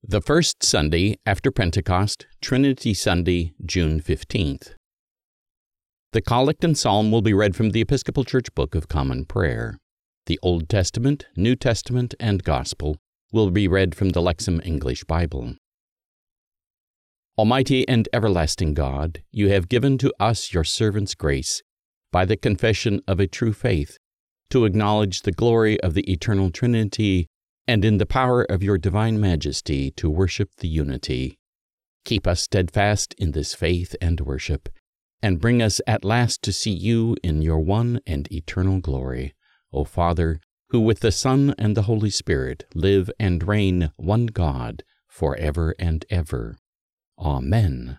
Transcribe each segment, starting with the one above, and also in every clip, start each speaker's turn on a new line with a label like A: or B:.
A: The first Sunday after Pentecost, Trinity Sunday, June 15th. The Collect and Psalm will be read from the Episcopal Church Book of Common Prayer. The Old Testament, New Testament, and Gospel will be read from the Lexham English Bible. Almighty and everlasting God, you have given to us your servants grace, by the confession of a true faith, to acknowledge the glory of the eternal Trinity, and in the power of your divine majesty to worship the unity. Keep us steadfast in this faith and worship, and bring us at last to see you in your one and eternal glory, O Father, who with the Son and the Holy Spirit live and reign one God, forever and ever. Amen.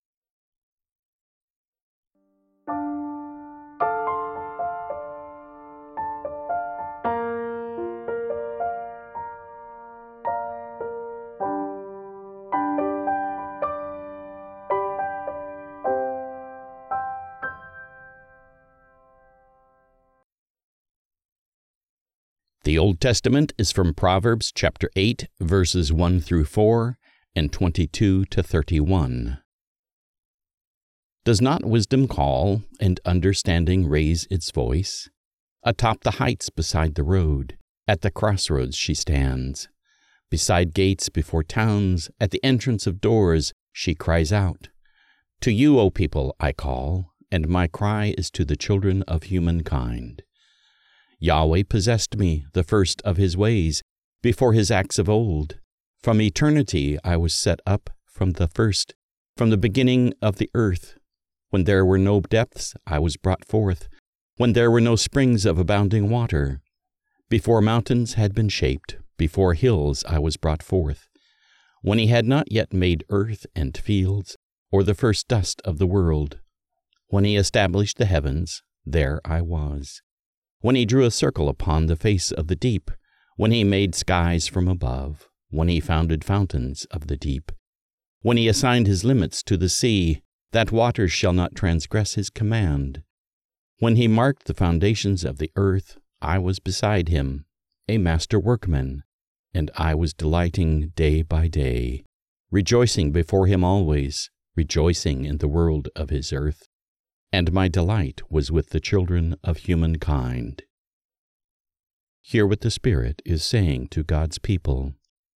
A: The Old Testament is from Proverbs chapter 8, verses 1 through 4, and 22 to 31. Does not wisdom call, and understanding raise its voice? Atop the heights beside the road, at the crossroads she stands. Beside gates before towns, at the entrance of doors, she cries out. To you, O people, I call, and my cry is to the children of humankind. Yahweh possessed me, the first of his ways, before his acts of old. From eternity I was set up from the first, from the beginning of the earth. When there were no depths, I was brought forth, when there were no springs of abounding water. Before mountains had been shaped, before hills I was brought forth. When he had not yet made earth and fields, or the first dust of the world. When he established the heavens, there I was. When he drew a circle upon the face of the deep, when he made skies from above, when he founded fountains of the deep, when he assigned his limits to the sea, that waters shall not transgress his command. When he marked the foundations of the earth, I was beside him, a master workman, and I was delighting day by day, rejoicing before him always, rejoicing in the world of his earth. And my delight was with the children of humankind. Hear what the Spirit is saying to God's people.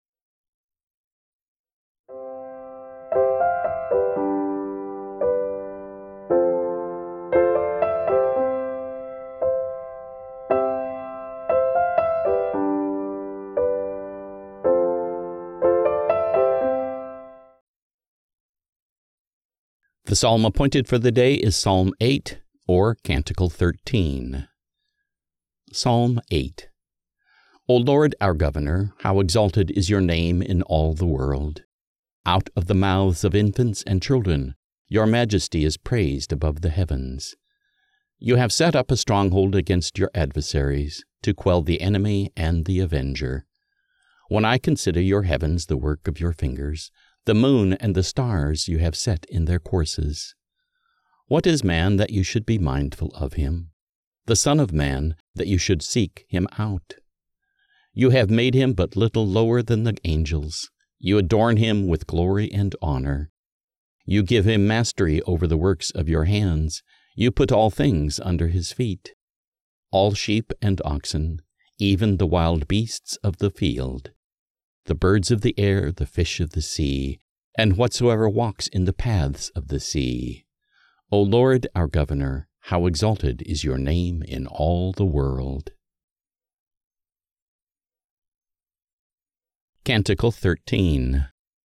A: The psalm appointed for the day is Psalm 8, or Canticle 13. Psalm 8. O Lord our Governor, how exalted is your name in all the world. Out of the mouths of infants and children, your majesty is praised above the heavens. You have set up a stronghold against your adversaries, to quell the enemy and the avenger. When I consider your heavens, the work of your fingers, the moon and the stars you have set in their courses. What is man that you should be mindful of him? The Son of Man that you should seek him out? You have made him but little lower than the angels. You adorn him with glory and honor. You give him mastery over the works of your hands. You put all things under his feet. All sheep and oxen, even the wild beasts of the field, the birds of the air, the fish of the sea, and whatsoever walks in the paths of the sea. O Lord our Governor, how exalted is your name in all the world. Canticle 13.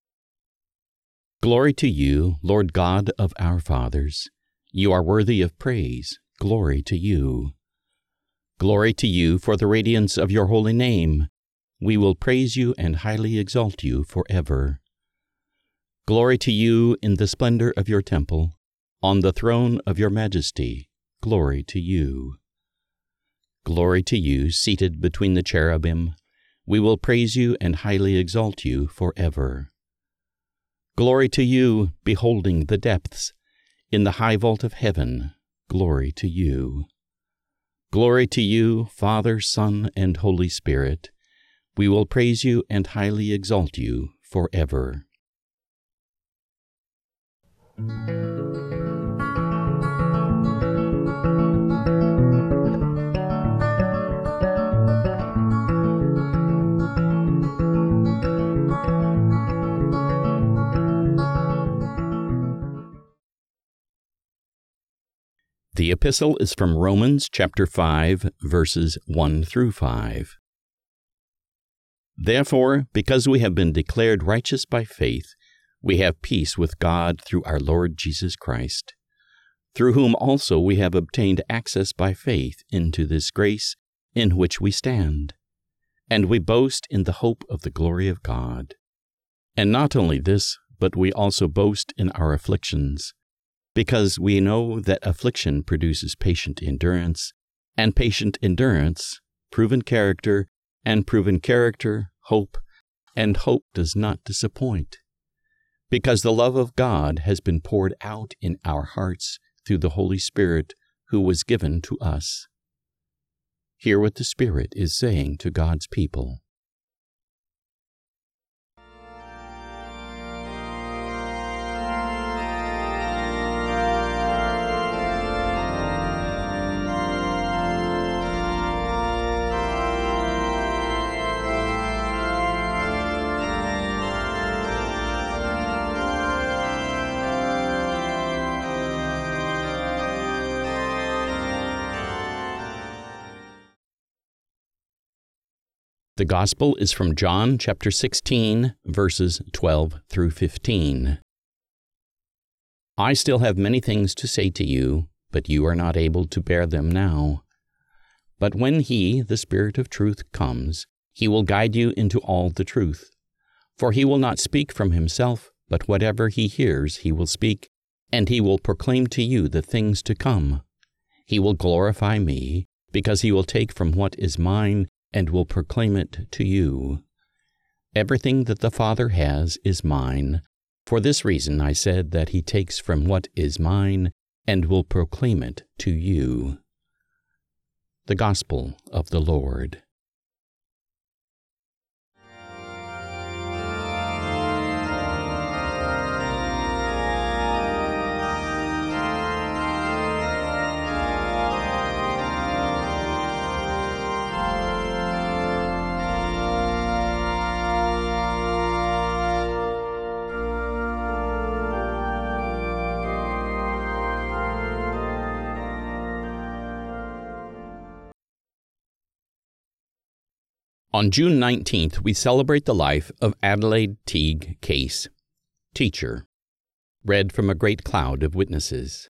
A: Glory to you, Lord God of our fathers. You are worthy of praise. Glory to you. Glory to you for the radiance of your holy name. We will praise you and highly exalt you forever. Glory to you in the splendor of your temple, on the throne of your majesty. Glory to you. Glory to you, seated between the cherubim. We will praise you and highly exalt you forever. Glory to you, beholding the depths, in the high vault of heaven. Glory to you. Glory to you, Father, Son, and Holy Spirit. We will praise you and highly exalt you forever. The epistle is from Romans chapter 5, verses 1 through 5. Therefore, because we have been declared righteous by faith, we have peace with God through our Lord Jesus Christ, through whom also we have obtained access by faith into this grace in which we stand, and we boast in the hope of the glory of God. And not only this, but we also boast in our afflictions, because we know that affliction produces patient endurance, and patient endurance, proven character, and proven character, hope, and hope does not disappoint, because the love of God has been poured out in our hearts through the Holy Spirit who was given to us. Hear what the Spirit is saying to God's people. The Gospel is from John chapter 16, verses 12 through 15. I still have many things to say to you, but you are not able to bear them now. But when He, the Spirit of truth, comes, He will guide you into all the truth. For He will not speak from Himself, but whatever He hears He will speak, and He will proclaim to you the things to come. He will glorify Me, because He will take from what is mine and will proclaim it to you. Everything that the Father has is mine. For this reason I said that He takes from what is mine and will proclaim it to you. The Gospel of the Lord. On June 19th, we celebrate the life of Adelaide Teague Case, teacher, read from a great cloud of witnesses.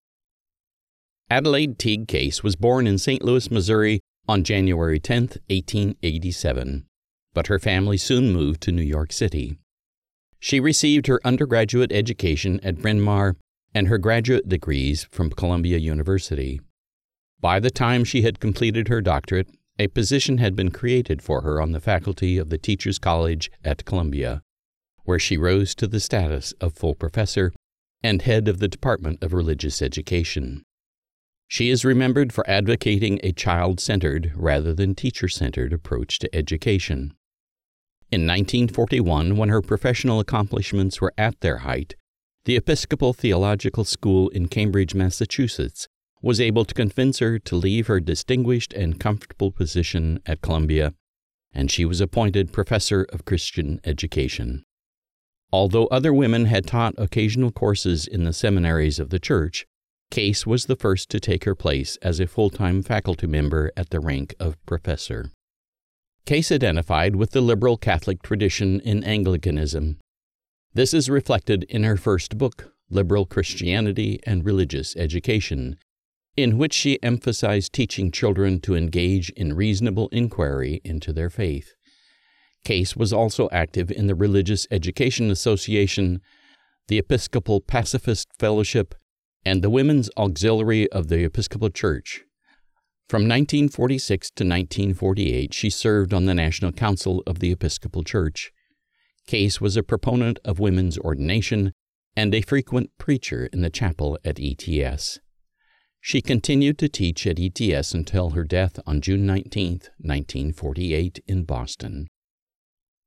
A: Adelaide Teague Case was born in St. Louis, Missouri on January 10, 1887, but her family soon moved to New York City. She received her undergraduate education at Bryn Mawr and her graduate degrees from Columbia University. By the time she had completed her doctorate, a position had been created for her on the faculty of the Teachers College at Columbia, where she rose to the status of full professor and head of the Department of Religious Education. She is remembered for advocating a child-centered rather than teacher-centered approach to education. In 1941, when her professional accomplishments were at their height, the Episcopal Theological School in Cambridge, Massachusetts, was able to convince her to leave her distinguished and comfortable position at Columbia, and she was appointed Professor of Christian Education. Although other women had taught occasional courses in the seminaries of the church, Case was the first to take her place as a full-time faculty member at the rank of professor. Case identified with the liberal Catholic tradition in Anglicanism. This is reflected in her first book, Liberal Christianity and Religious Education, in which she emphasized teaching children to engage in reasonable inquiry into their faith. Case was also active in the Religious Education Association, the Episcopal Pacifist Fellowship, and the Women's Auxiliary of the Episcopal Church. From 1946 to 1948, she served on the National Council of the Episcopal Church. Case was a proponent of women's ordination and a frequent preacher in the chapel at ETS. She continued to teach at ETS until her death on June 19, 1948, in Boston.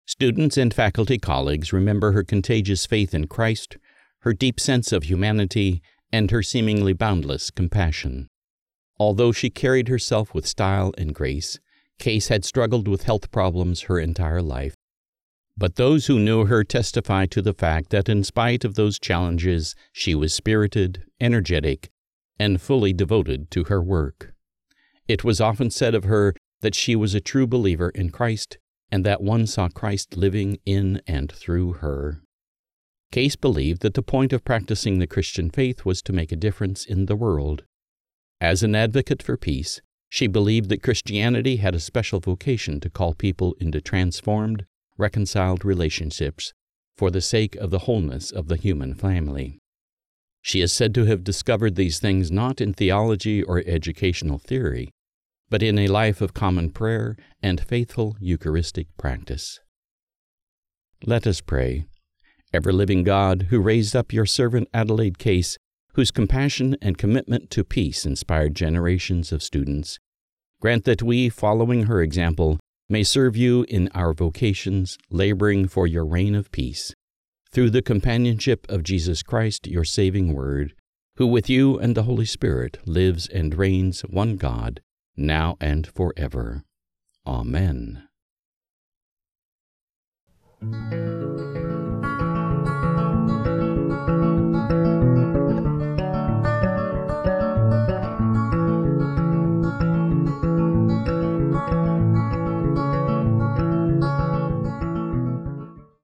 A: Students and faculty colleagues remember her contagious faith in Christ, her deep sense of humanity, and her seemingly boundless compassion. Although she carried herself with style and grace, Case had struggled with health problems her entire life. But those who knew her testify to the fact that in spite of those challenges, she was spirited, energetic, and fully devoted to her work. It was often said of her that she was a true believer in Christ, and that one saw Christ living in and through her. Case believed that the point of practicing the Christian faith was to make a difference in the world. As an advocate for peace, she believed that Christianity had a special vocation to call people into transformed, reconciled relationships for the sake of the wholeness of the human family. She is said to have discovered these things not in theology or educational theory, but in a life of common prayer and faithful Eucharistic practice. Let us pray. Ever-living God, who raised up your servant Adelaide Case, whose compassion and commitment to peace inspired generations of students, grant that we, following her example, may serve you in our vocations, laboring for your reign of peace, through the companionship of Jesus Christ, your saving Word, who with you and the Holy Spirit lives and reigns one God, now and forever. Amen.